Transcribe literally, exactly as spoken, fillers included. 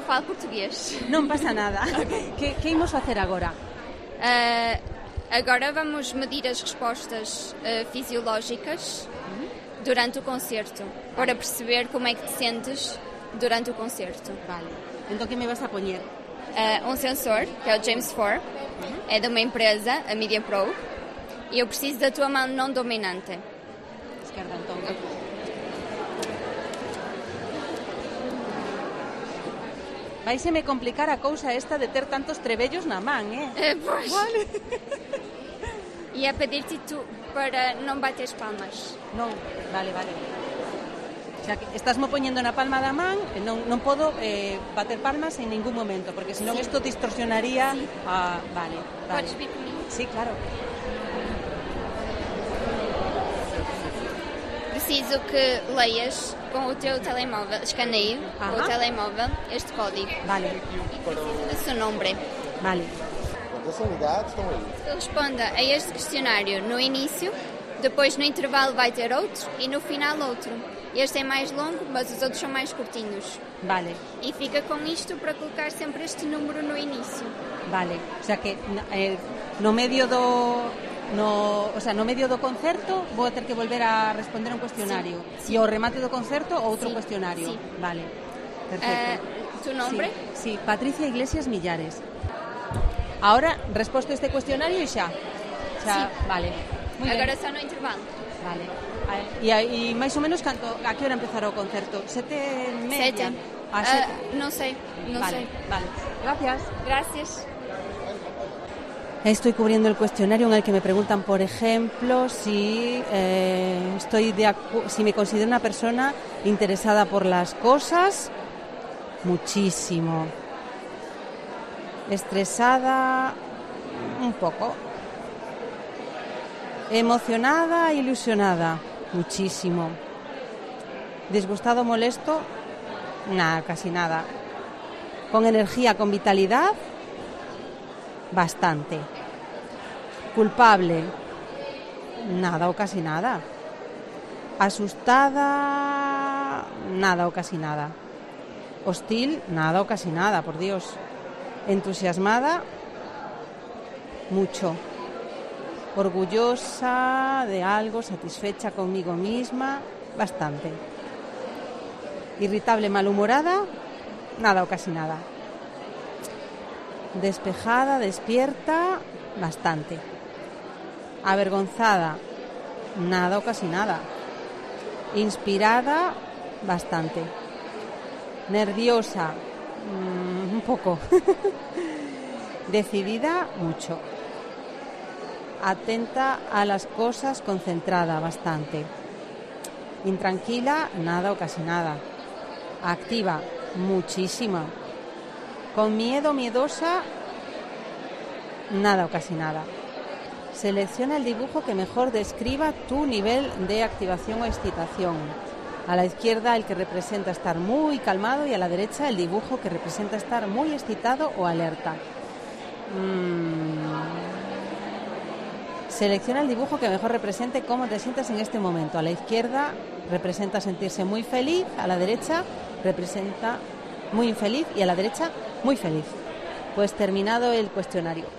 falo português. Non pasa nada. Okay. Que, que imos facer agora? Uh, agora vamos medir as respostas uh, fisiológicas uhum. durante o concerto, para perceber como é que te sentes durante o concerto. Vale. Então, que me vas a poñer? Uh, um sensor, que é o James four, uhum. é de uma empresa, a Media Pro, e eu preciso da tua mão não dominante. Esquerda, então. Vai-se-me complicar a cousa esta de ter tantos trebellos na man, eh? eh pois. Vale. E é pedir-te tu para não bater as palmas. Non, vale, vale. O sea, que estás-me poñendo na palma da man, non, non podo eh, bater palmas en ningún momento, porque senón isto sí. distorsionaría... Sí. Ah, vale, vale. Podes vir comigo? Sí, claro. Preciso que leias com o teu telemóvel, escaneie com o telemóvel este código. Vale. E preciso do seu nome. Vale. Quantas unidades estão aí? Responda a este questionário no início, depois no intervalo vai ter outro e no final outro. Este é mais longo, mas os outros são mais curtinhos. Vale. E fica com isto para colocar sempre este número no início. Vale. O sea que eh, no medio do... No, o sea, no medio do concerto vou ter que volver a responder un cuestionario. Sí, sí. E ao remate do concerto outro sí, cuestionario. Sí. Vale. Perfecto. Uh, ¿Tu nombre? Sí. sí, Patricia Iglesias Millares. Ahora resposto este cuestionario e xa. Xa, sí. Vale. Muy Agora só no intervalo. Vale. E, e máis ou menos canto, a que hora empezar o concerto? Sete e media? Sete. A sete. Uh, non sei, non vale, sei. Vale. Gracias. Gracias. Estoy cubriendo el cuestionario en el que me preguntan, por ejemplo, si eh, estoy de acu- si me considero una persona interesada por las cosas. Muchísimo. Estresada, un poco. Emocionada, ilusionada, muchísimo. Disgustado, molesto, nada, casi nada. Con energía, con vitalidad, bastante. Culpable, nada o casi nada. Asustada, nada o casi nada. Hostil, nada o casi nada, por Dios. Entusiasmada, mucho. Orgullosa de algo, satisfecha conmigo misma, bastante. Irritable, malhumorada, nada o casi nada. Despejada, despierta, bastante. Avergonzada, nada o casi nada. Inspirada, bastante. Nerviosa, mmm, un poco. Decidida, mucho. Atenta a las cosas, concentrada, bastante. Intranquila, nada o casi nada. Activa, muchísima. Con miedo, miedosa, nada o casi nada. Selecciona el dibujo que mejor describa tu nivel de activación o excitación. A la izquierda el que representa estar muy calmado y a la derecha el dibujo que representa estar muy excitado o alerta. Mm. Selecciona el dibujo que mejor represente cómo te sientes en este momento. A la izquierda representa sentirse muy feliz, a la derecha representa muy infeliz y a la derecha muy feliz. Pues terminado el cuestionario.